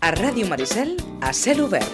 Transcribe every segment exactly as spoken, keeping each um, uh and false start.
A Ràdio Maricel, a cel obert.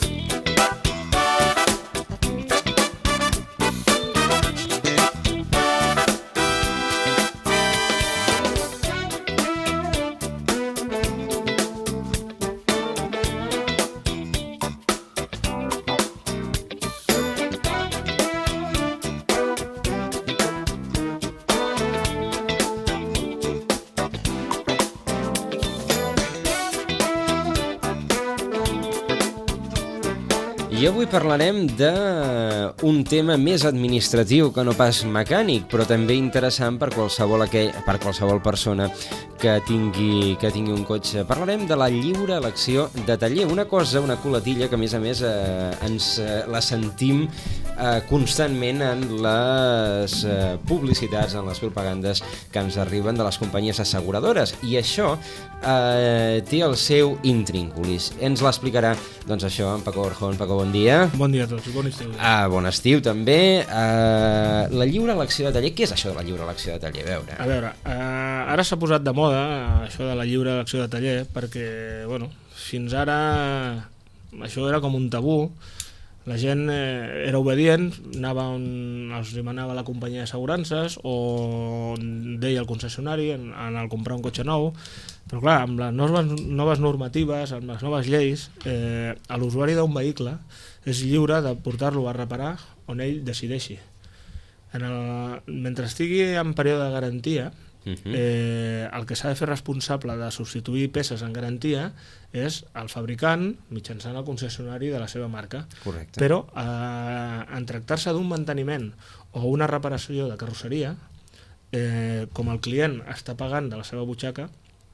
I avui parlarem d'un tema més administratiu que no pas mecànic, però també interessant per qualsevol, aquell, per qualsevol persona que tingui, que tingui un cotxe. Parlarem de la lliure elecció de taller, una cosa, una coletilla que a més a més eh, ens eh, la sentim eh, constantment en les eh, publicitats, en les propagandes que ens arriben de les companyies asseguradores, i això eh, té el seu intrínculis. Ens l'explicarà, doncs això, en Paco Orjón. Paco, bon dia. Bon dia a tots, bon estiu. Ah, bon estiu també. Uh, la lliure elecció de taller, què és això de la lliure elecció de taller? A veure, A veure, uh, ara s'ha posat de moda uh, això de la lliure elecció de taller perquè, bueno, fins ara això era com un tabú. La gent eh, era obedient, anava on els demanava la companyia d'assegurances o deia el concessionari en, en el comprar un cotxe nou, però clar, amb les noves, noves normatives, amb les noves lleis, eh, l'usuari d'un vehicle és lliure de portar-lo a reparar on ell decideixi. En el, mentre estigui en període de garantia, Eh, el que s'ha de fer responsable de substituir peces en garantia és el fabricant mitjançant el concessionari de la seva marca. Correcte. Però eh, en tractar-se d'un manteniment o una reparació de carrosseria, eh, com el client està pagant de la seva butxaca,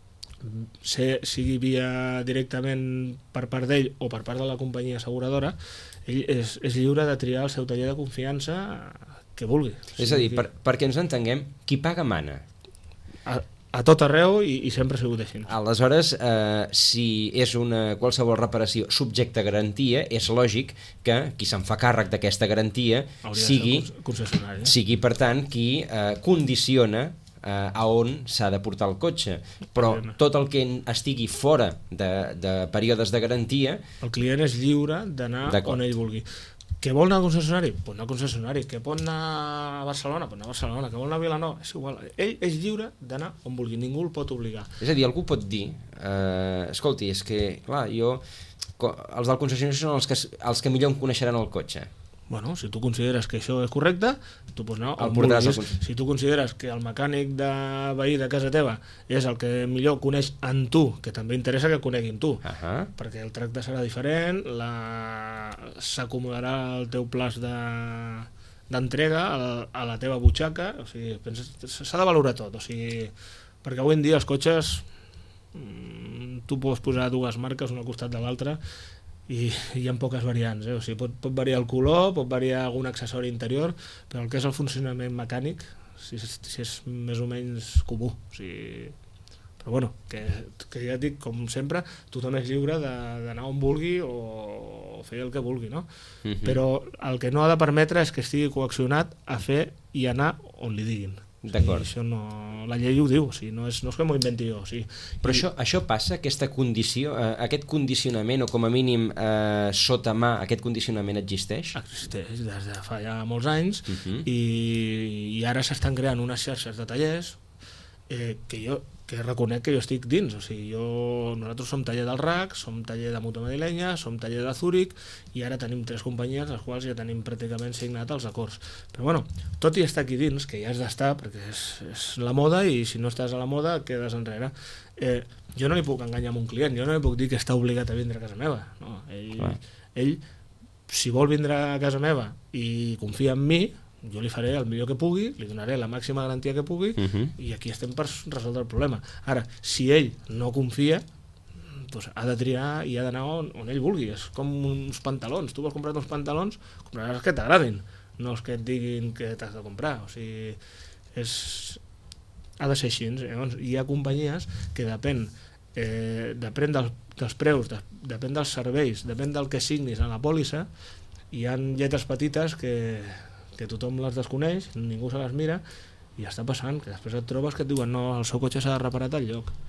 se, sigui via directament per part d'ell o per part de la companyia asseguradora, ell és, és lliure de triar el seu taller de confiança que vulgui. És a dir, per, perquè ens entenguem, qui paga mana. A, a tot arreu i, i sempre ha sigut així. Aleshores, eh, si és una qualsevol reparació subjecte a garantia, és lògic que qui se'n fa càrrec d'aquesta garantia sigui, concessionari. sigui, per tant, qui eh, condiciona eh, a on s'ha de portar el cotxe. Però tot el que estigui fora de, de períodes de garantia... El client és lliure d'anar on ell vulgui. Que vol anar al concessionari? Pot anar al concessionari. Que pot anar a Barcelona? Pot anar a Barcelona. Que vol anar a Vilanova? És igual. Ell és lliure d'anar on vulgui. Ningú el pot obligar. És a dir, algú pot dir eh, escolti, és que, clar, jo... Els del concessionari són els que, els que millor em coneixeran el cotxe. Bueno, si tu consideres que això és correcte, tu pots anar on vulguis. Si tu consideres que el mecànic de veí de casa teva és el que millor coneix en tu, que també interessa que coneguin tu, uh -huh. perquè el tracte serà diferent, la... s'acomodarà el teu plaç de d'entrega a, a la teva butxaca, o sigui, s'ha de valorar tot, o sigui, perquè avui en dia els cotxes tu pots posar dues marques una al costat de l'altra i hi ha poques variants, eh? O sigui, pot, pot variar el color, pot variar algun accessori interior, però el que és el funcionament mecànic, si és, si és més o menys comú. O sigui, però bueno, que, que ja et dic, com sempre, tothom és lliure d'anar on vulgui o fer el que vulgui, no? Uh-huh. Però el que no ha de permetre és que estigui coaccionat a fer i anar on li diguin. D'acord. Això no, la llei ho diu, o sigui, no, és, no és que m'ho inventi jo. O sigui, però i... això, això passa, aquesta condició, eh, aquest condicionament, o com a mínim eh, sota mà, aquest condicionament existeix? Existeix des de fa ja molts anys, uh-huh. i, i ara s'estan creant unes xarxes de tallers eh, que jo que reconec que jo estic dins, o sigui, jo, nosaltres som taller del R A C, som taller de Moto Madrilenya, som taller de Zúrich, i ara tenim tres companyies, les quals ja tenim pràcticament signat els acords. Però bueno, tot i estar aquí dins, que ja has d'estar, perquè és, és la moda, i si no estàs a la moda quedes enrere, eh, jo no li puc enganyar amb un client, jo no li puc dir que està obligat a vindre a casa meva, no? Ell, ell, si vol vindre a casa meva i confia en mi, jo li faré el millor que pugui, li donaré la màxima garantia que pugui, uh-huh. i aquí estem per resoldre el problema. Ara, si ell no confia, doncs ha de triar i ha d'anar on, on ell vulgui. És com uns pantalons. Tu vols comprar uns pantalons, compraràs els que t'agradin, no els que et diguin que t'has de comprar. O sigui, és... ha de ser així. Llavors, hi ha companyies que depèn, eh, depèn dels, dels preus, de, depèn dels serveis, depèn del que signis en la pòlissa, hi ha lletres petites que... que tothom les desconeix, ningú se les mira, i ja està passant, que després et trobes que et diuen no, el seu cotxe s'ha de reparar a tal lloc.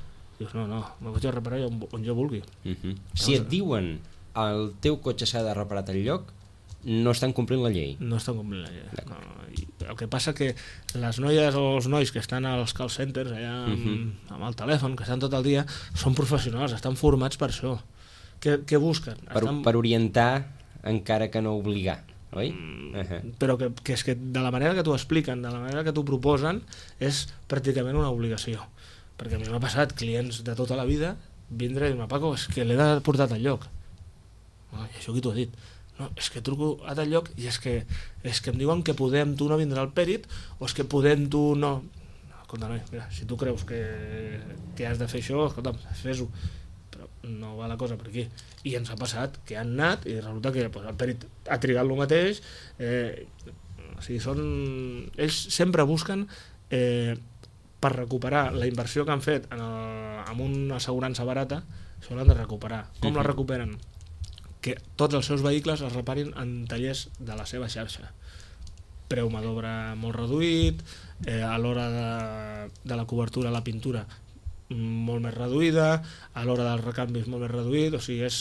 Dius, no, no, el cotxe reparar on, on jo vulgui. Uh-huh. Si et diuen el teu cotxe s'ha de reparar al lloc, no estan complint la llei. No estan complint la llei. No. I el que passa que les noies o els nois que estan als call centers allà amb, uh-huh. amb el telèfon, que estan tot el dia, són professionals, estan formats per això. Què, què busquen? Per, estan... per orientar encara que no obligar, oi? Mm, uh-huh. Però que, que és que de la manera que t'ho expliquen, de la manera que t'ho proposen, és pràcticament una obligació. Perquè a mi m'ha passat clients de tota la vida vindre i dir-me, Paco, és que l'he de portar a tal lloc. Oh, i això qui t'ho ha dit? No, és que truco a tal lloc i és que, és que em diuen que podem tu no vindrà al pèrit o és que podem tu no... Escolta, noi, mira, si tu creus que, que has de fer això, escolta, fes-ho. Però no va la cosa per aquí. I ens ha passat que han anat i resulta que pues, el pèrit ha trigat el mateix. Eh, o sigui, són... Ells sempre busquen eh, per recuperar la inversió que han fet en el, amb una assegurança barata, això l'han de recuperar. Com la recuperen? Que tots els seus vehicles es reparin en tallers de la seva xarxa. Preu mà d'obra molt reduït, eh, a l'hora de, de la cobertura, la pintura molt més reduïda, a l'hora dels recanvis molt més reduït, o sigui, és...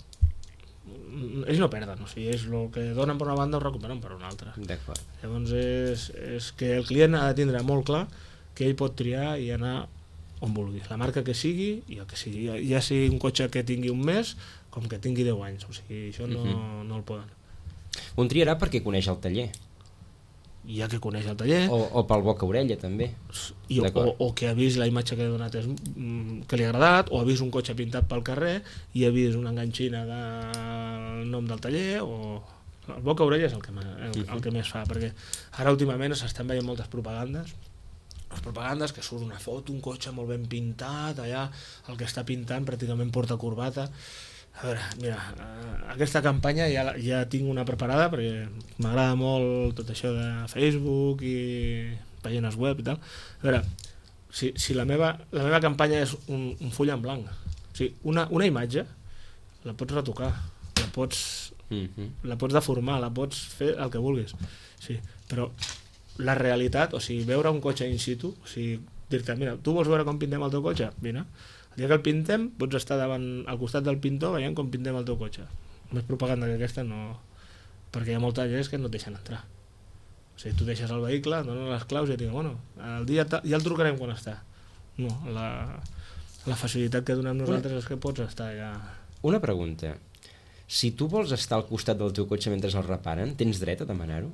ells no perden, o sigui, és el que donen per una banda ho recuperen per una altra. D'acord. Llavors és, és que el client ha de tindre molt clar que ell pot triar i anar on vulgui, la marca que sigui i el que sigui, ja sigui un cotxe que tingui un mes com que tingui deu anys, o sigui, això no, uh-huh. no el poden. Un triarà perquè coneix el taller. Hi ha que coneix el taller. O, o pel boca-orella, també. I, o, o que ha vist la imatge que ha donat és, que li ha agradat, o ha vist un cotxe pintat pel carrer i ha vist una enganxina del nom del taller, o... El boca-orella és el que, el, el que més fa, perquè ara últimament s'estan veient moltes propagandes, les propagandes que surt una foto, un cotxe molt ben pintat, allà el que està pintant pràcticament porta corbata. A veure, mira, aquesta campanya ja, ja tinc una preparada perquè m'agrada molt tot això de Facebook i pàgines web i tal. A veure, si, si la, meva, la meva campanya és un, un full en blanc, o sigui, una, una imatge la pots retocar, la pots, mm-hmm. la pots deformar, la pots fer el que vulguis, sí, però la realitat, o sigui, veure un cotxe in situ, o sigui, dir-te, mira, tu vols veure com pintem el teu cotxe? Vine. El dia que el pintem, pots estar davant, al costat del pintor veient com pintem el teu cotxe. Més propaganda que aquesta no... Perquè hi ha molta gent que no et deixen entrar. O sigui, tu deixes el vehicle, dones les claus i et diuen, bueno, el dia ta... ja el trucarem quan està. No, la, la facilitat que donem nosaltres una... és que pots estar ja... Una pregunta. Si tu vols estar al costat del teu cotxe mentre el reparen, tens dret a demanar-ho?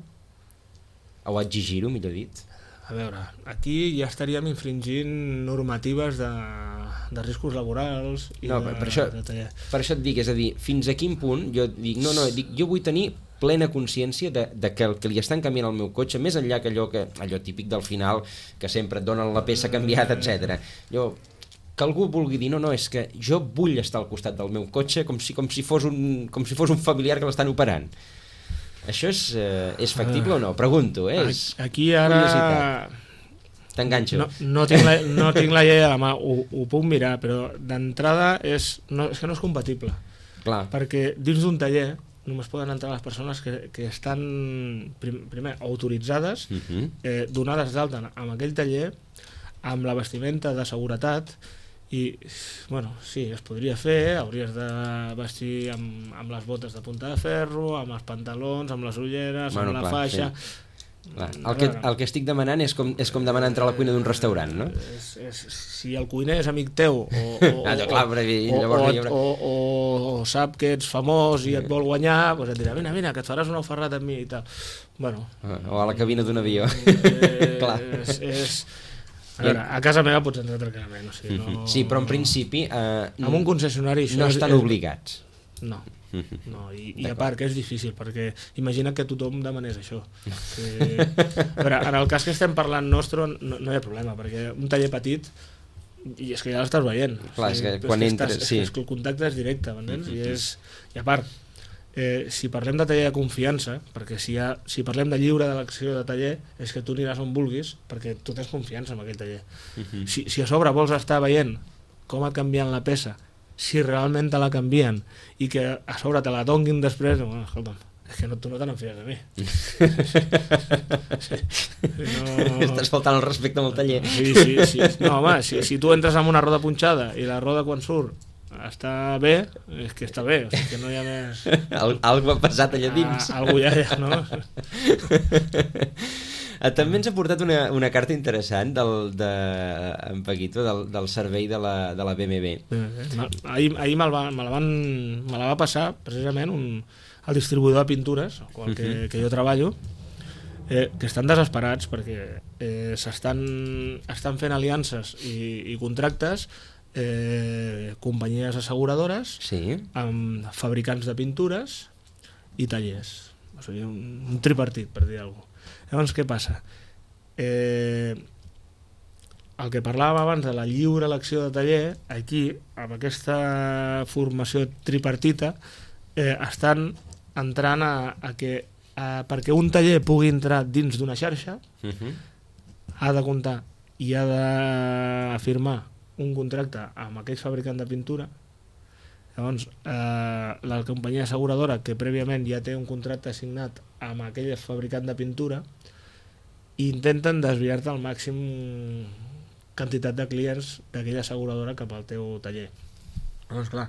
O a exigir-ho, millor dit? A veure, aquí ja estaríem infringint normatives de, de riscos laborals i no, de, per, això, de taller. Per això et dic, és a dir, fins a quin punt jo dic, no, no, dic, jo vull tenir plena consciència de, de que el que li estan canviant al meu cotxe, més enllà que allò, que, allò típic del final, que sempre et donen la peça canviada, etcètera. Jo, que algú vulgui dir, no, no, és que jo vull estar al costat del meu cotxe com si, com si, fos, un, com si fos un familiar que l'estan operant. Això és, eh, és factible uh, o no? Pregunto, eh? És aquí ara... T'enganxo. No, no, tinc la, no tinc la llei a la mà, ho, ho puc mirar, però d'entrada és, no, és que no és compatible. Clar. Perquè dins d'un taller només poden entrar les persones que, que estan prim, primer autoritzades, uh-huh. eh, donades d'alta en aquell taller, amb la vestimenta de seguretat. I, bueno, sí, es podria fer, hauries de vestir amb, amb les botes de punta de ferro, amb els pantalons, amb les ulleres, bueno, amb la clar, faixa... Sí. Clar. El, que, el que estic demanant és com, és com demanar entrar a la cuina d'un restaurant, no? És, és, si el cuiner és amic teu o, o, ah, no, clar, però, o, o, o, o, o sap que ets famós i et vol guanyar, doncs et dirà, vine, vine, que et faràs una oferrada amb mi i tal. Bueno, o a la cabina d'un avió. Eh, clar. És... és A, veure, a casa meva pots entrar tranquil·lament, o sigui, no... Sí, però en principi eh, amb un concessionari això no estan és... obligats. No, no i, i a part que és difícil, perquè imagina que tothom demanés això. Que... A veure, en el cas que estem parlant nostre no, no hi ha problema, perquè un taller petit i és que ja l'estàs veient. Clar, o sigui, és que quan és que entres... Estàs, sí. és que el contacte és directe, m'entens? I, és... I a part, Eh, si parlem de taller de confiança, perquè si, ha, si parlem de lliure d'elecció de taller, és que tu aniràs on vulguis, perquè tu tens confiança en aquell taller. Uh-huh. Si, si a sobre vols estar veient com et canvien la peça, si realment te la canvien, i que a sobre te la donguin després, bueno, escolta'm, és que no, tu no te n'enfies de mi. Sí. No... Estàs faltant el respecte amb el taller. Sí, sí, sí. No, home, si, si tu entres amb una roda punxada i la roda quan surt està bé, és que està bé, o sigui que no hi ha més... Al, algo ha passat allà dins. Ah, algo hi ha allà, no? També ens ha portat una, una carta interessant del, de, en Paquito, del, del servei de la, de la B M W. Ahir, ahir me, va, me, la van, me la va passar precisament un, el distribuïdor de pintures, el qual que, que jo treballo, eh, que estan desesperats perquè eh, s'estan estan fent aliances i, i contractes eh, companyies asseguradores sí. amb fabricants de pintures i tallers. O sigui, un, un tripartit, per dir alguna cosa. Llavors, què passa? Eh, el que parlàvem abans de la lliure elecció de taller, aquí, amb aquesta formació tripartita, eh, estan entrant a, a que a, perquè un taller pugui entrar dins d'una xarxa, uh-huh. ha de comptar i ha de firmar un contracte amb aquell fabricant de pintura. Llavors, eh, la companyia asseguradora, que prèviament ja té un contracte assignat amb aquell fabricant de pintura, intenten desviar-te al màxim quantitat de clients d'aquella asseguradora cap al teu taller. Llavors, clar,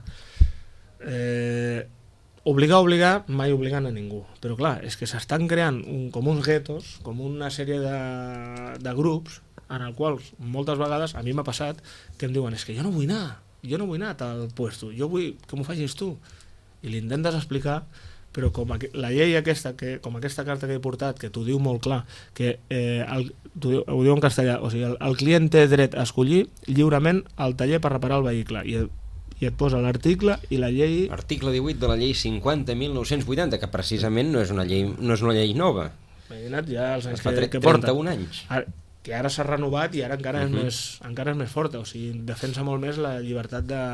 eh, obligar, obligar, mai obligant a ningú. Però clar, és que s'estan creant un, com uns guetos, com una sèrie de, de grups en el qual moltes vegades a mi m'ha passat que em diuen, és que jo no vull anar, jo no vull anar a tal puesto, jo vull que m'ho facis tu. I li intentes explicar, però com la llei aquesta, que, com aquesta carta que he portat, que t'ho diu molt clar, que eh, el, diu, ho diu en castellà, o sigui, el, el client té dret a escollir lliurement el taller per reparar el vehicle, i, i et posa l'article i la llei... Article divuit de la llei cinquanta mil nou-cents vuitanta, que precisament no és una llei, no és una llei nova. Imagina't ja els anys que, que, que porta. trenta-un anys. Ara, que ara s'ha renovat i ara encara, uh-huh. és més, encara és més forta, o sigui, defensa molt més la llibertat de,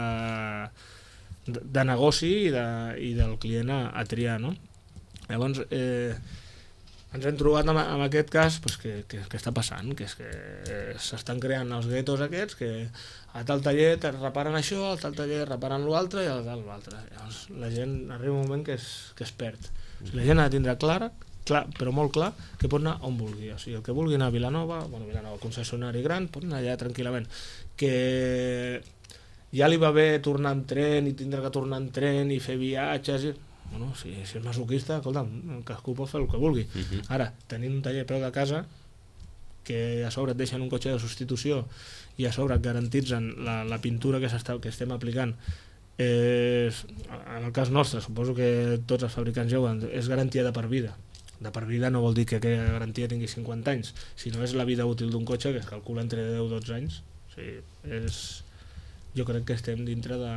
de, de negoci i, de, i del client a, a triar, no? Llavors, eh, ens hem trobat amb, amb aquest cas pues, que, que, que està passant, que és que eh, s'estan creant els guetos aquests, que a tal taller te reparen això, a tal taller reparen l'altre i a tal l'altre. Llavors, la gent arriba un moment que es, que es perd. O sigui, la gent ha de tindre clara clar, però molt clar, que pot anar on vulgui. O sigui, el que vulgui anar a Vilanova, bueno, Vilanova, concessionari gran, pot anar allà tranquil·lament. Que ja li va bé tornar en tren i tindre que tornar en tren i fer viatges... I... Bueno, si, si és masoquista, escolta'm, cadascú pot fer el que vulgui. Uh-huh. Ara, tenint un taller a preu de casa, que a sobre et deixen un cotxe de substitució i a sobre et garantitzen la, la pintura que, que estem aplicant, és, en el cas nostre, suposo que tots els fabricants ja ho han, és garantia de per vida. De per vida no vol dir que aquella garantia tingui cinquanta anys, sinó és la vida útil d'un cotxe que es calcula entre deu i dotze anys. O sigui, és... jo crec que estem dintre de,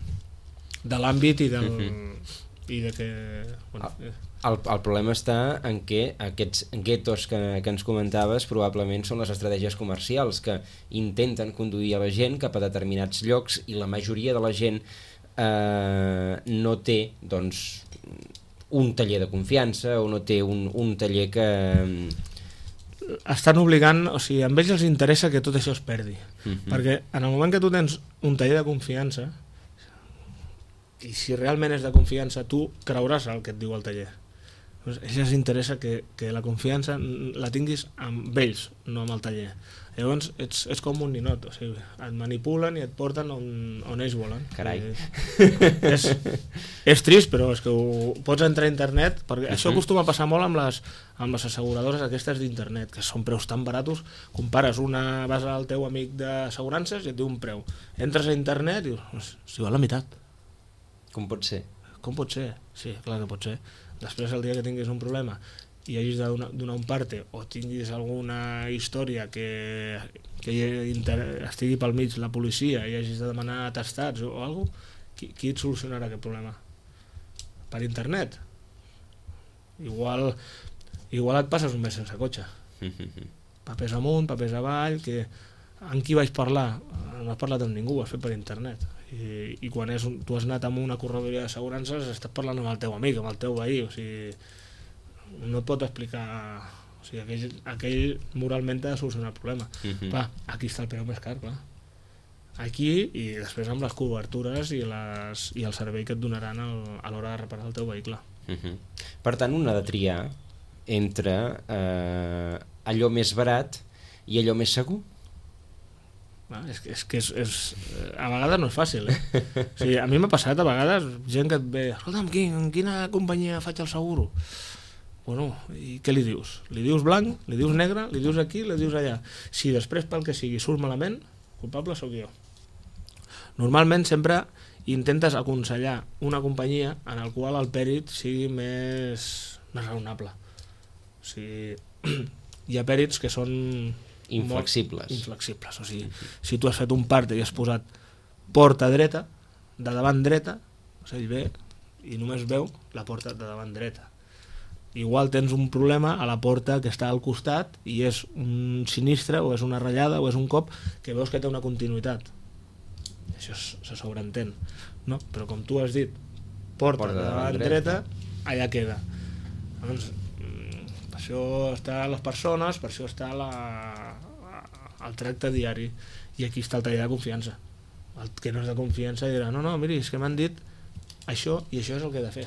de l'àmbit i, del, uh-huh. i de que... Bueno, el, el, el problema està en què aquests guetos que, que ens comentaves probablement són les estratègies comercials que intenten conduir a la gent cap a determinats llocs i la majoria de la gent eh, no té, doncs, un taller de confiança o no té un, un taller que... Estan obligant, o sigui, a ells els interessa que tot això es perdi. Uh-huh. Perquè en el moment que tu tens un taller de confiança, i si realment és de confiança, tu creuràs el que et diu el taller. Doncs a ells els interessa que, que la confiança la tinguis amb ells, no amb el taller. Llavors ets, ets com un ninot, o sigui, et manipulen i et porten on, on ells volen. Carai. És, és trist, però és que ho, pots entrar a internet, perquè uh-huh. això acostuma a passar molt amb les, amb les asseguradores aquestes d'internet, que són preus tan baratos, compares una, vas al teu amic d'assegurances i et diu un preu. Entres a internet i dius, si val la meitat. Com pot ser? Com pot ser? Sí, clar que pot ser. Després, el dia que tinguis un problema i hagis de donar, donar un parte o tinguis alguna història que, que inter... estigui pel mig la policia i hagis de demanar atestats o alguna cosa, qui, qui et solucionarà aquest problema? Per internet? Igual, igual et passes un mes sense cotxe. Papers amunt, papers avall, que amb qui vaig parlar? No has parlat amb ningú, ho has fet per internet. I, i quan és un, tu has anat amb una corredoria d'assegurances estàs parlant amb el teu amic, amb el teu veí, o sigui, no et pot explicar, o sigui, aquell, aquell moralment ha de solucionar el problema. Uh-huh. Va, aquí està el preu més car, clar. Aquí, i després amb les cobertures i, les, i el servei que et donaran el, a l'hora de reparar el teu vehicle. Uh-huh. Per tant, un ha de triar entre eh, allò més barat i allò més segur. Ah, és que, és, que és, és, a vegades no és fàcil, eh? O sigui, a mi m'ha passat a vegades gent que et ve, escolta'm, quin, en quina companyia faig el seguro? Bueno, i què li dius? Li dius blanc, li dius negre, li dius aquí, li dius allà. Si després pel que sigui surt malament, culpable sóc jo. Normalment sempre intentes aconsellar una companyia en el qual el pèrit sigui més, més raonable. O sigui, hi ha pèrits que són inflexibles. inflexibles. O sigui, si tu has fet un part i has posat porta dreta, de davant dreta, o sigui, ve i només veu la porta de davant dreta. Igual tens un problema a la porta que està al costat i és un sinistre o és una ratllada o és un cop que veus que té una continuïtat. Això se sobreentén, no? Però com tu has dit, porta, porta de davant dreta, dreta, allà queda. Doncs, per això està les persones, per això està la, el tracte diari, i aquí està el taller de confiança. El que no és de confiança dirà, no, no, miri, és que m'han dit això i això és el que he de fer.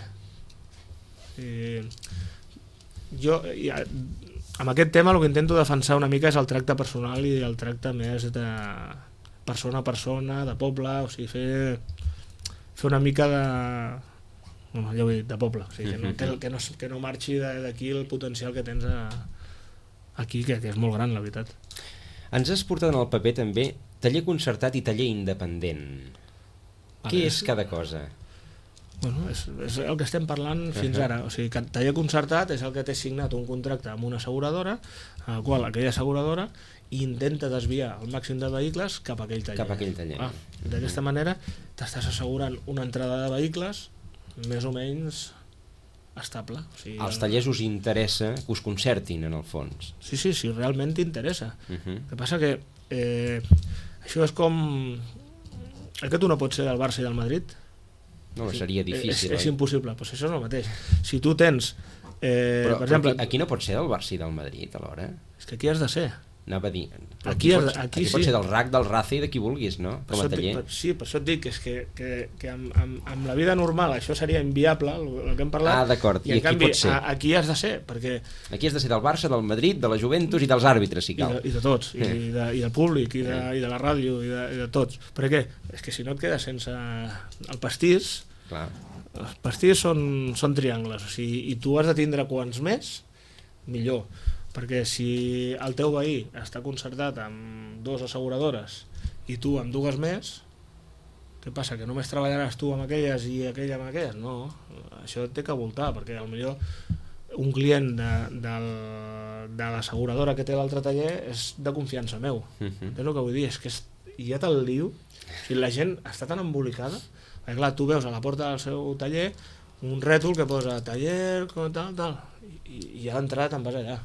I jo, i, amb aquest tema el que intento defensar una mica és el tracte personal i el tracte més de persona a persona, de poble, o sigui, fer, fer una mica de... No, ja ho he dit, de poble, o sigui, que, no, que, que, no, que no marxi d'aquí el potencial que tens a, aquí, que, que és molt gran, la veritat. Ens has portat en el paper també taller concertat i taller independent. Vale. Què és cada cosa? Bueno, és, és el que estem parlant fins uh-huh. ara. O sigui, que taller concertat és el que té signat un contracte amb una asseguradora, en el qual aquella asseguradora intenta desviar el màxim de vehicles cap a aquell taller. Cap a aquell taller. Ah, d'aquesta uh-huh. manera t'estàs assegurant una entrada de vehicles més o menys estable. O sigui, als tallers us interessa que us concertin, en el fons. Sí, sí, sí, realment t'interessa. Uh-huh. El que passa que eh, això és com... És que tu no pots ser del Barça i del Madrid. No, seria difícil. És, és impossible, doncs això és el mateix. Si tu tens... Eh, però, per exemple, però aquí, aquí no pot ser del Barça i del Madrid, alhora? És que aquí has de ser. Anava a dir... Aquí, aquí, pots, aquí, aquí sí. pot ser del R A C, del R A C i de qui vulguis, no? Per Com a taller. Per, sí, per això et dic que, és que, que, que amb, amb, amb la vida normal això seria inviable, el, el que hem parlat. Ah, d'acord. I, I en aquí canvi, pot ser. A, aquí has de ser, perquè... Aquí has de ser del Barça, del Madrid, de la Juventus i dels àrbitres, si cal. I de, i de tots, i, de, i del públic, i de, i de la ràdio, i de, i de tots. Per què? És que si no et quedes sense el pastís... Clar. Els pastís són, són triangles, o sigui, i tu has de tindre quants més, millor. Perquè si el teu veí està concertat amb dues asseguradores i tu amb dues més, què passa? Que només treballaràs tu amb aquelles i aquella amb aquelles? No, això té que voltar, perquè potser un client de, de, de l'asseguradora que té l'altre taller és de confiança meu. Uh-huh. És el que vull dir, és que és, ja te'l liu, o sigui, la gent està tan embolicada, perquè clar, tu veus a la porta del seu taller un rètol que posa taller, tal, tal, i, i ja d'entrada te'n vas allà.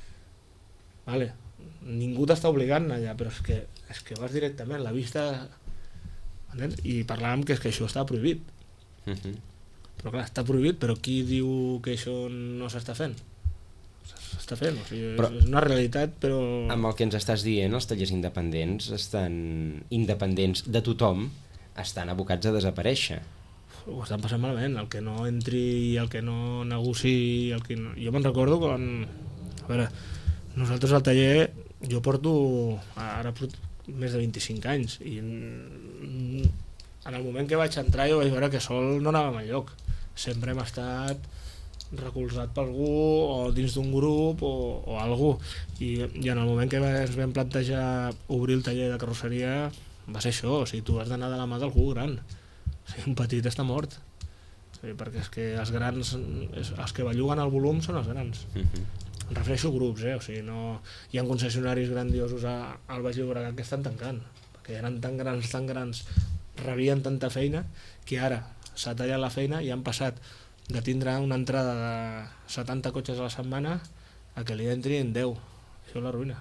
Vale. Ningú t'està obligant allà, però és que, és que vas directament, la vista, entens? I parlàvem que és que això està prohibit. Uh-huh. Però clar, està prohibit, però qui diu que això no s'està fent? S'està fent, o sigui, però, és una realitat, però... Amb el que ens estàs dient, els tallers independents estan independents de tothom, estan abocats a desaparèixer. Ho estan passant malament, el que no entri, el que no negociï, el que no... Jo me'n recordo quan... A veure, nosaltres al taller, jo porto ara porto més de vint-i-cinc anys i en el moment que vaig entrar jo vaig veure que sol no anàvem enlloc. Sempre hem estat recolzat per algú o dins d'un grup o, o algú. I, I en el moment que ens vam plantejar obrir el taller de carrosseria va ser això, o sigui, tu has d'anar de la mà d'algú gran. O sigui, un petit està mort. O sigui, perquè és que els grans, els que belluguen el volum són els grans. Uh-huh. Em refereixo a grups, eh? O sigui, no... hi ha concessionaris grandiosos a, al Baix Llobregat que estan tancant, perquè eren tan grans, tan grans, rebien tanta feina, que ara s'ha tallat la feina i han passat de tindre una entrada de setanta cotxes a la setmana a que li entrin deu. Això és la ruïna.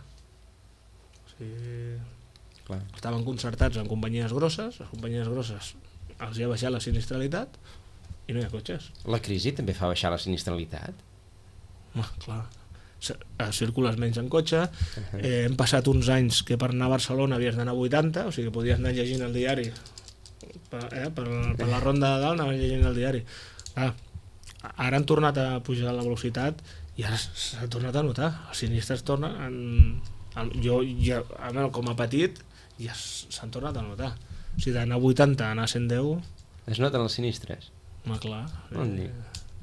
O sigui... Clar. Estaven concertats en companyies grosses, les companyies grosses els hi ha baixat la sinistralitat i no hi ha cotxes. La crisi també fa baixar la sinistralitat? Ah, clar. Circules menys en cotxe, eh, hem passat uns anys que per anar a Barcelona havies d'anar a vuitanta, o sigui que podies anar llegint el diari per, eh, per, per la ronda de dalt anaves llegint el diari. Ah, ara han tornat a pujar la velocitat i ara s'ha tornat a notar, els sinistres tornen en, en, jo ja, com a petit ja s'han tornat a notar, o sigui, d'anar a vuitanta a anar a cent deu es noten els sinistres? home, clar bon eh,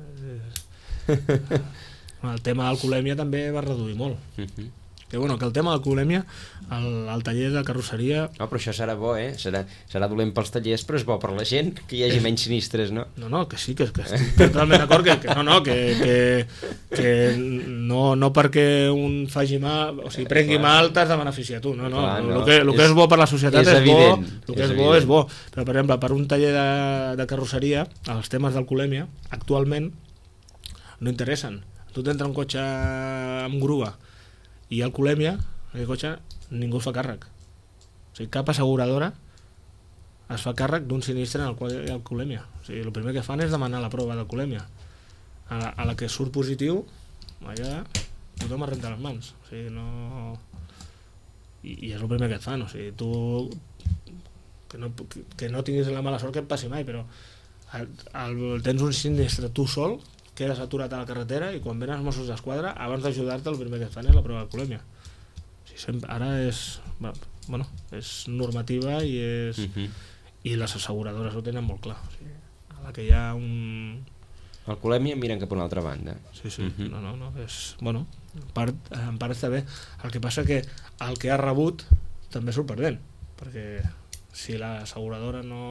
eh, el tema de l'alcoholèmia també va reduir molt uh-huh. que bueno, que el tema de l'alcoholèmia el, el taller de carrosseria no, però això serà bo, eh? Serà, serà dolent pels tallers, però és bo per la gent que hi hagi menys sinistres, no? No, no, que sí, que, que estic totalment d'acord que, que no, no, que, que, que no, no perquè un faci mal, o sigui, prengui mal t'has de beneficiar tu, no, no, clar, no. El, que, el que és, és bo per la societat és, és, és bo, evident, el que és, és bo és bo, però per exemple, per un taller de, de carrosseria, els temes d'alcoholèmia actualment no interessen. Tu t'entra un cotxe amb grua i alcoholèmia, el cotxe ningú es fa càrrec, o sigui, cap asseguradora es fa càrrec d'un sinistre en el qual hi ha alcoholèmia, o sigui, el primer que fan és demanar la prova d'alcoholèmia, a la, a la que surt positiu allà tothom es renta les mans, o sigui, no i, i és el primer que et fan, o sigui, tu que no, que no tinguis la mala sort que et passi mai, però el, el, tens un sinistre tu sol, quedes aturat a la carretera i quan venen els Mossos d'Esquadra abans d'ajudar-te el primer que et fan és la prova d'alcoholèmia. Ara és, bueno, és normativa i és uh-huh. i les asseguradores ho tenen molt clar, o sigui, a la que hi ha un alcoholèmia miren cap a una altra banda. Sí, sí, uh-huh. no, no, no, és, bueno, en part, en part està bé, el que passa que el que ha rebut també és sorprenent, perquè si l'asseguradora no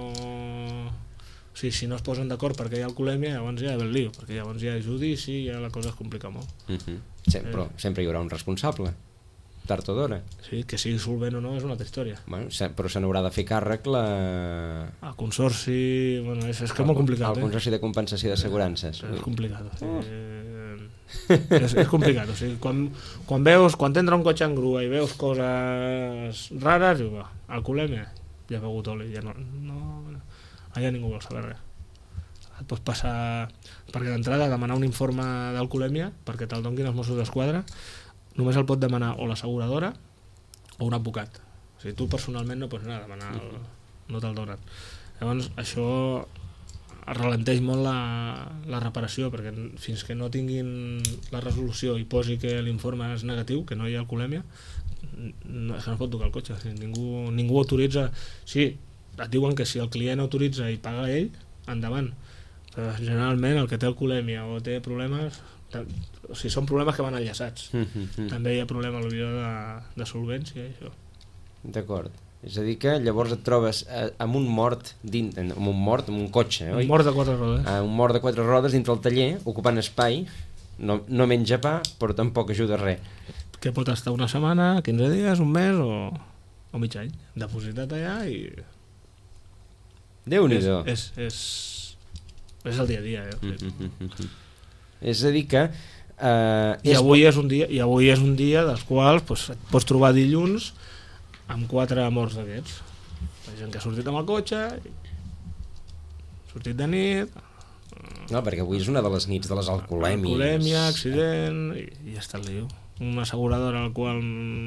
o sigui, si no es posen d'acord perquè hi ha alcoholèmia llavors ja hi ha el lío, perquè llavors hi ha judici i ja la cosa es complica molt. Uh-huh. Sempre, però sempre hi haurà un responsable tard o d'hora. Sí, que sigui solvent o no és una altra història. Bueno, però se n'haurà de fer càrrec la... El consorci... Bueno, és, és que és molt complicat. El consorci de compensació d'assegurances. És complicat. Oh. Eh, és, és complicat. O sigui, quan, quan veus, quan t'entra un cotxe en grua i veus coses rares, dius, va, alcoholèmia, ja ha begut oli, ja no, no, no, allà ningú vol saber res. Et pots passar... Perquè d'entrada demanar un informe d'alcoholèmia perquè te'l donguin els Mossos d'Esquadra només el pot demanar o l'asseguradora o un advocat. O sigui, tu personalment no pots anar a demanar, el, no te'l donen. Llavors, això ralenteix molt la, la reparació, perquè fins que no tinguin la resolució i posi que l'informe és negatiu, que no hi ha alcoholèmia, no, és que no es pot tocar el cotxe. O sigui, ningú, ningú autoritza... Sí, et diuen que si el client autoritza i paga ell, endavant. Però generalment el que té alcoholèmia o té problemes... O sigui, són problemes que van enllaçats. Mm -hmm. També hi ha problema de, de solvència i això. D'acord. És a dir que llavors et trobes eh, amb un mort dins, amb un mort, amb un cotxe, oi? Un mort de quatre rodes. Eh, un mort de quatre rodes dintre el taller, ocupant espai, no, no menja pa, però tampoc ajuda a res. Que pot estar una setmana, quinze dies, un mes o, o mig any. Depositat allà i... Déu-n'hi-do. És, és, és, és el dia a dia, eh? Mm -hmm. És a dir que eh, I, avui és un dia, i avui és un dia dels quals pues, et pots trobar dilluns amb quatre morts d'aquests. La gent que ha sortit amb el cotxe, sortit de nit... No, perquè avui és una de les nits de les alcoholèmies. Alcoholèmia, accident, i, i ja està el lío. Una asseguradora al qual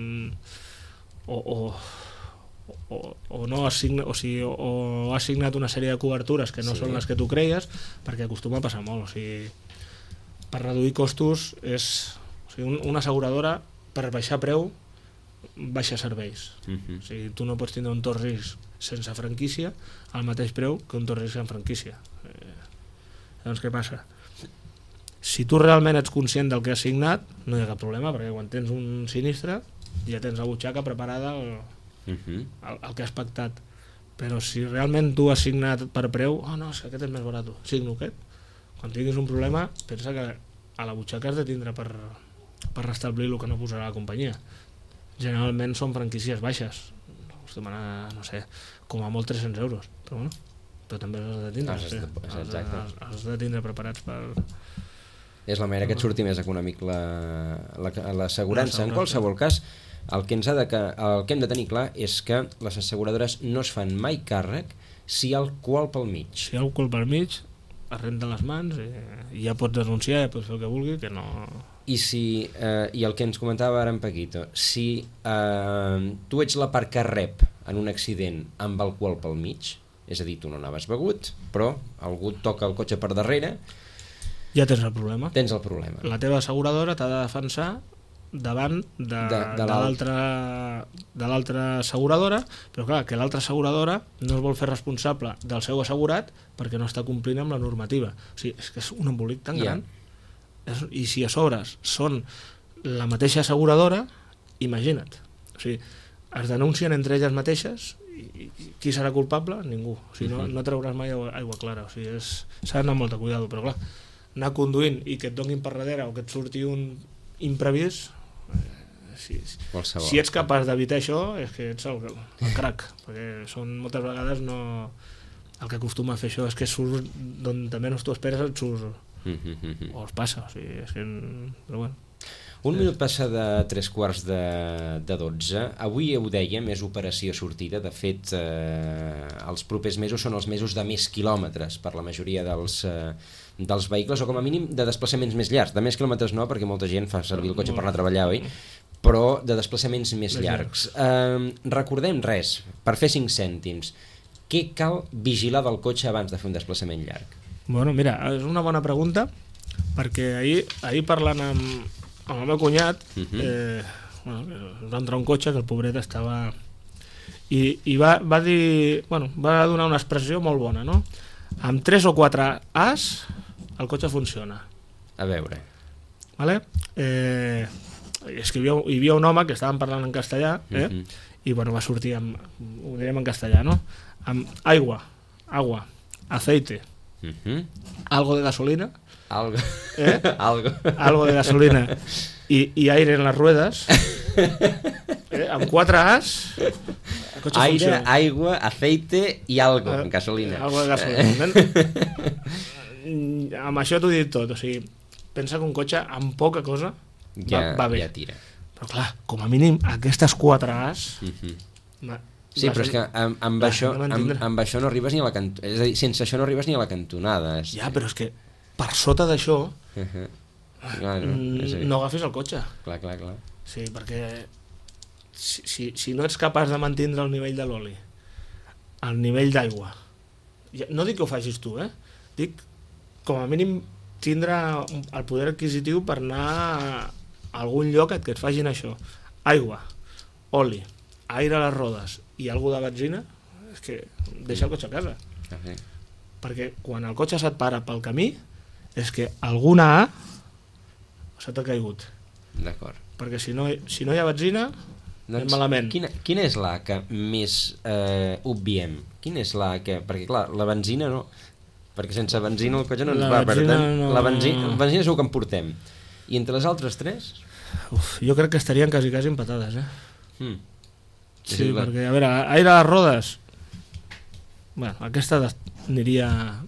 o, o, o, o no assigna, o, sigui, o, o ha assignat una sèrie de cobertures que no sí. són les que tu creies, perquè acostuma a passar molt, o sigui... Per reduir costos és o sigui, una asseguradora per baixar preu baixa serveis. Uh-huh. O sigui, tu no pots tindre un tot risc sense franquícia al mateix preu que un tot risc amb franquícia. Eh, llavors què passa? Si tu realment ets conscient del que has signat no hi ha cap problema, perquè quan tens un sinistre ja tens la butxaca preparada el, uh-huh. el, el que has pactat. Però si realment tu has signat per preu, oh no, és que aquest és més barat, signo aquest. Quan tinguis un problema, pensa que a la butxaca has de tindre per, per restablir el que no posarà la companyia. Generalment són franquícies baixes, us demana, no sé, com a molt tres-cents euros, però bueno, però també els has de tindre, has de, sí. has, has, has de tindre preparats per... És la manera que et surti més econòmic l'assegurança. La, la, en qualsevol cas, el que, ens ha de, el que hem de tenir clar és que les asseguradores no es fan mai càrrec si hi ha alcohol pel mig. Si hi ha alcohol pel mig, es renten les mans i ja pots denunciar, ja pots fer el que vulgui, que no... I si, eh, i el que ens comentava ara en Paquito, si eh, tu ets la part que rep en un accident amb alcohol pel mig, és a dir, tu no anaves begut, però algú et toca el cotxe per darrere ja tens el problema. Tens el problema. La teva asseguradora t'ha de defensar davant de, de, de l'altra de l'altra asseguradora, però clar, que l'altra asseguradora no es vol fer responsable del seu assegurat perquè no està complint amb la normativa. O sigui, és que és un embolic tan gran. Yeah. I si a sobres són la mateixa asseguradora, imagina't. O sigui, es denuncien entre elles mateixes i, i qui serà culpable? Ningú. O sigui, no, no trauràs mai aigua, aigua clara. O sigui, s'ha d'anar amb molta cuidado, però clar, anar conduint i que et donin per darrere o que et surti un imprevist, si, si ets capaç d'evitar això és que ets el, el crac, perquè són moltes vegades no, el que acostuma a fer això és que surt d'on menys tu esperes et surt mm-hmm. o els passa, o sigui, és que, però bueno. Un minut passa de tres quarts de, de dotze. Avui ho dèiem, és operació sortida. De fet, eh, els propers mesos són els mesos de més quilòmetres per la majoria dels, eh, dels vehicles, o com a mínim de desplaçaments més llargs. De més quilòmetres no, perquè molta gent fa servir el cotxe per anar a treballar, oi? Però de desplaçaments més llargs. Eh, recordem res, per fer cinc cèntims. Què cal vigilar del cotxe abans de fer un desplaçament llarg? Bueno, mira, és una bona pregunta, perquè ahir, ahir parlant amb amb el meu cunyat, uh-huh. eh, bueno, va entrar un cotxe que el pobret estava i, i va, va dir, bueno, va donar una expressió molt bona, no? Amb tres o quatre As el cotxe funciona. A veure. Vale? Eh, és que hi havia, hi havia un home que estàvem parlant en castellà, eh? Uh-huh. I bueno, va sortir amb, ho direm en castellà, no? Amb aigua, agua, aceite, uh-huh. algo de gasolina, algo, ¿eh? algo. algo de gasolina y, y aire en las ruedas, eh? Amb quatre As el cotxe aire, funciona. Aigua, aceite i algo, eh, gasolina. Algo de gasolina. Amb això t'ho he dit tot, o sigui, pensa que un cotxe amb poca cosa ja, va, va bé. Ja tira. Però clar, com a mínim aquestes quatre As uh-huh. ma, sí, però és que amb, amb, clar, això, no amb, amb això no arribes ni a la cantonada, és a dir, sense això no arribes ni a la cantonada. És... Ja, però és que per sota d'això uh-huh. clar, no, és no agafis el cotxe. Clar, clar, clar. Sí, perquè si, si, si no ets capaç de mantindre el nivell de l'oli, el nivell d'aigua, no dic que ho facis tu, eh? Dic com a mínim tindre el poder adquisitiu per anar a algun lloc que et facin això. Aigua, oli, aire a les rodes i algú de benzina, és que deixa el cotxe a casa. Ah, sí. Perquè quan el cotxe se't para pel camí és que alguna A se t'ha caigut. D'acord. Perquè si no, si no hi ha benzina, doncs, anem malament. Quina, quina és la que més eh, obviem? Quina és la que... Perquè clar, la benzina no... Perquè sense benzina el cotxe no ens la va, per tant, no... la benzina, la benzina segur que en portem. I entre les altres tres? Uf, jo crec que estarien quasi quasi empatades, eh? Hmm. Sí, sí, perquè, a veure, aire a les rodes, bueno, aquesta aniria...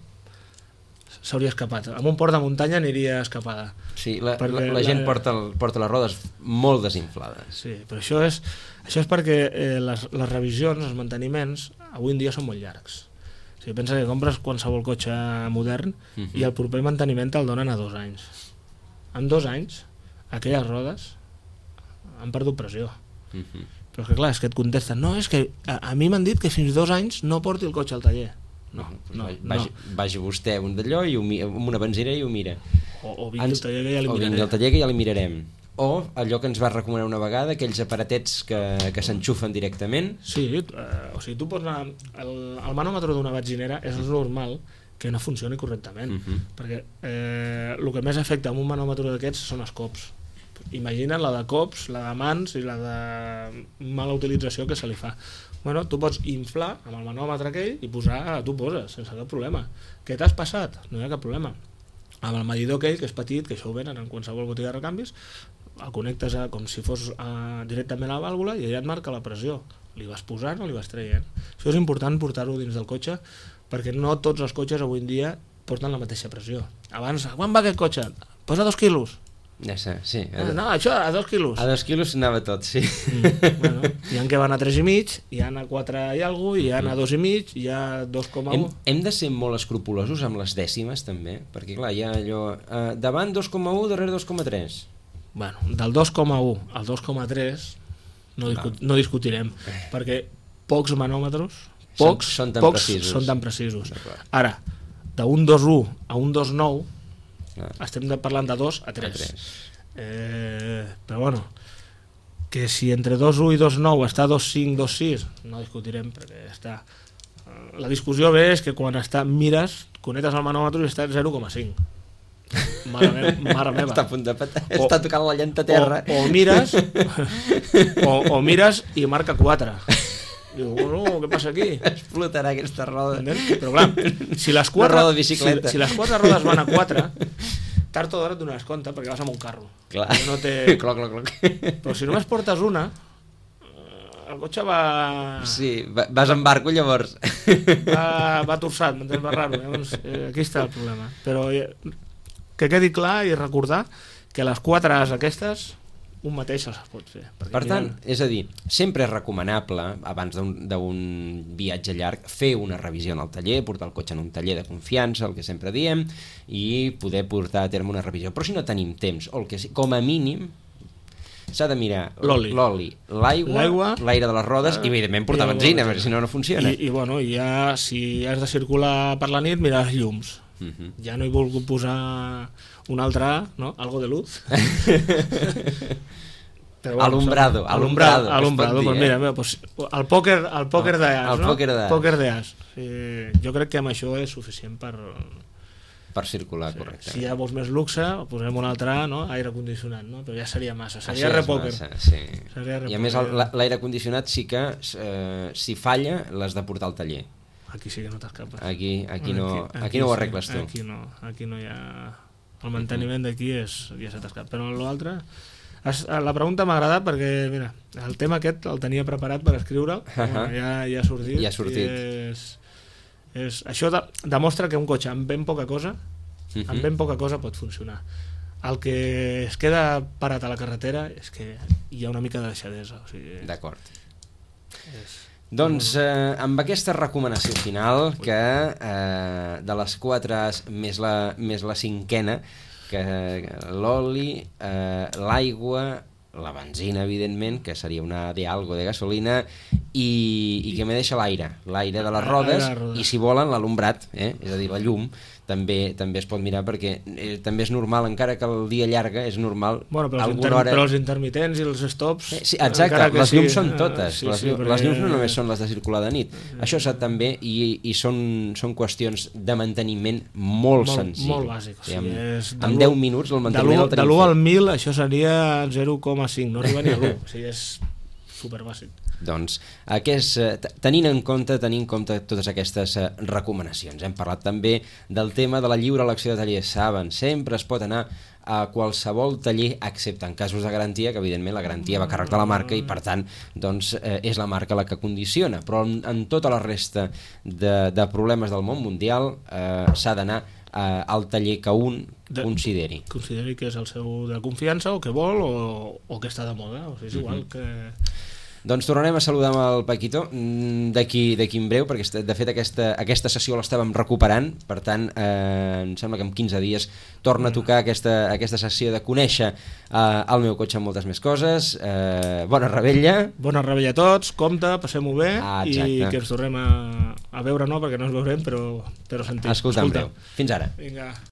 s'hauria escapat. En un port de muntanya aniria escapada. Sí, la, la, la gent la... porta, el, porta les rodes molt desinflades. Sí, però això és, això és perquè eh, les, les revisions, els manteniments, avui en dia són molt llargs. O sigui, pensa que compres qualsevol cotxe modern uh-huh. i el proper manteniment te'l donen a dos anys. En dos anys, aquelles rodes han perdut pressió. Uh-huh. Però és que clar, és que et contesten, no, és que a, a mi m'han dit que fins dos anys no porti el cotxe al taller. No, no, vagi, no. vagi vostè un d'allò i ho, amb una benzina i ho mira. O, o vingui al taller que ja li o mirarem. O vingui al taller que ja li mirarem. O allò que ens va recomanar una vegada, aquells aparatets que, que s'enxufen directament. Sí, eh, o sigui, tu pots anar... El, el manòmetre d'una benzinera és normal que no funcioni correctament, uh-huh. perquè eh, el que més afecta amb un manòmetre d'aquests són els cops. Imagina't la de cops, la de mans i la de mala utilització que se li fa. Bueno, tu pots inflar amb el manòmetre aquell i posar, tu poses, sense cap problema. Què t'has passat? No hi ha cap problema. Amb el medidor aquell, que és petit, que això ho venen en qualsevol botiga de recanvis, el connectes a, com si fos a, directament a la vàlvula i allà et marca la pressió. Li vas posant o li vas traient. Això és important portar-ho dins del cotxe perquè no tots els cotxes avui en dia porten la mateixa pressió. Abans, quan va aquest cotxe? Posa dos quilos. Ja sé, sí. Ah, no, això a dos quilos. A dos quilos anava tot, sí. Mm, bueno, hi ha que van a tres i mig, hi ha a quatre i alguna cosa, hi ha a dos i mig, hi ha dos coma u. Hem, hem de ser molt escrupulosos amb les dècimes també, perquè clar, hi ha allò eh, davant dos coma u, darrere dos coma tres. Bueno, del dos coma u al dos coma tres no, discut, no discutirem, perquè pocs manòmetres pocs són, són tan pocs precisos. Són tan precisos. Ara, d'un dos coma u a un dos coma nou Clar. Estem de, parlant de dos a tres. A tres. Eh, però bueno, que si entre dos coma un i dos coma nou està dos coma cinc, dos coma sis, no discutirem perquè està... La discussió ve és que quan està, mires, connectes el manòmetre i està zero coma cinc. Mare meva, mare meva. Està a punt de petar, o, està tocant la llanta a terra. O, o mires o, o mires i marca quatre. Diu, no, què passa aquí? Explotarà aquesta roda. Però clar, si les quatre, roda de bicicleta. Si, si les quatre rodes van a quatre, tard o d'hora et donaràs compte perquè vas amb un carro. Clar, no té... cloc, cloc, cloc. Però si només portes una, el cotxe va... Sí, vas en barco llavors. Va, va torçat, m'entens? Va raro. Llavors, eh, aquí està el problema. Però eh, que quedi clar i recordar que les quatre As aquestes un mateix se'ls pot fer. Per tant, miren... és a dir, sempre és recomanable, abans d'un viatge llarg, fer una revisió en el taller, portar el cotxe en un taller de confiança, el que sempre diem, i poder portar a terme una revisió. Però si no tenim temps, o el que com a mínim, s'ha de mirar l'oli, l'aigua, l'aire de les rodes i, evidentment, portar benzina, perquè si no, no funciona. I, i bueno, ja, si has de circular per la nit, mira els llums. Uh -huh. Ja no he volgut posar un altre A, no? Algo de luz. Però, bueno, alumbrado, alumbrado. Alumbrado, pues mira, mira pues, el pòquer, el pòquer d'as, el no? Pòquer d'as. Pòquer d'as. Sí, jo crec que amb això és suficient per... per circular, sí, correcte. Si ja vols més luxe, posem un altre A, no? Aire condicionat, no? Però ja seria massa, seria repòquer. Sí. Seria I a més l'aire condicionat sí que eh, si falla l'has de portar al taller. Aquí sí que no t'escapes. Aquí, aquí, no, aquí, aquí no ho arregles tu. Aquí no, aquí no hi ha... El manteniment d'aquí és ja se t'escapa. Però l'altre... La pregunta m'ha agradat perquè, mira, el tema aquest el tenia preparat per escriure'l, uh -huh. ja, ja ha sortit. Ja ha sortit. És, és, això de, demostra que un cotxe amb ben poca cosa, uh -huh. amb ben poca cosa pot funcionar. El que es queda parat a la carretera és que hi ha una mica de deixadesa. O sigui, d'acord. És... Doncs eh, amb aquesta recomanació final que eh, de les quatre As més la, més la cinquena, que l'oli, eh, l'aigua, la benzina, evidentment, que seria una de algo de gasolina, i, i que me deixa l'aire, l'aire de les rodes, i si volen l'alumbrat, eh? És a dir, la llum, també també es pot mirar perquè eh, també és normal, encara que el dia llarga, és normal... Bueno, però, els hora... però els intermitents i els stops... Eh, sí, exacte, les llums sí, són totes, sí, les, sí, perquè... les llums no només són les de circular de nit, sí. Això s'ha també, i, i són, són qüestions de manteniment molt, molt senzilles. Molt bàsic, o sigui, és... En deu minuts el manteniment el tenim fet. De l'u al mil això seria zero coma cinc, no arriba ni a l'u, o sigui, és superbàsic. Doncs aquest, tenint en compte tenint en compte totes aquestes recomanacions, hem parlat també del tema de la lliure elecció de tallers. Saben, sempre es pot anar a qualsevol taller, excepte en casos de garantia, que evidentment la garantia va a càrrec de la marca i per tant doncs, eh, és la marca la que condiciona, però en, en tota la resta de, de problemes del món mundial eh, s'ha d'anar eh, al taller que un de, consideri. Consideri que és el seu de confiança o que vol o, o que està de moda, o sigui, és igual uh-huh. que... Doncs tornarem a saludar amb el Paquito d'aquí d'aquí en breu, perquè de fet aquesta, aquesta sessió l'estàvem recuperant, per tant eh, em sembla que en quinze dies torna a tocar aquesta, aquesta sessió de conèixer eh, el meu cotxe amb moltes més coses. Eh, bona rebella. Bona rebella a tots, compte, passem-ho bé ah, i que ens tornem a, a veure, no, perquè no ens veurem, però, però sentim. Escolta, en breu. Fins ara. Vinga.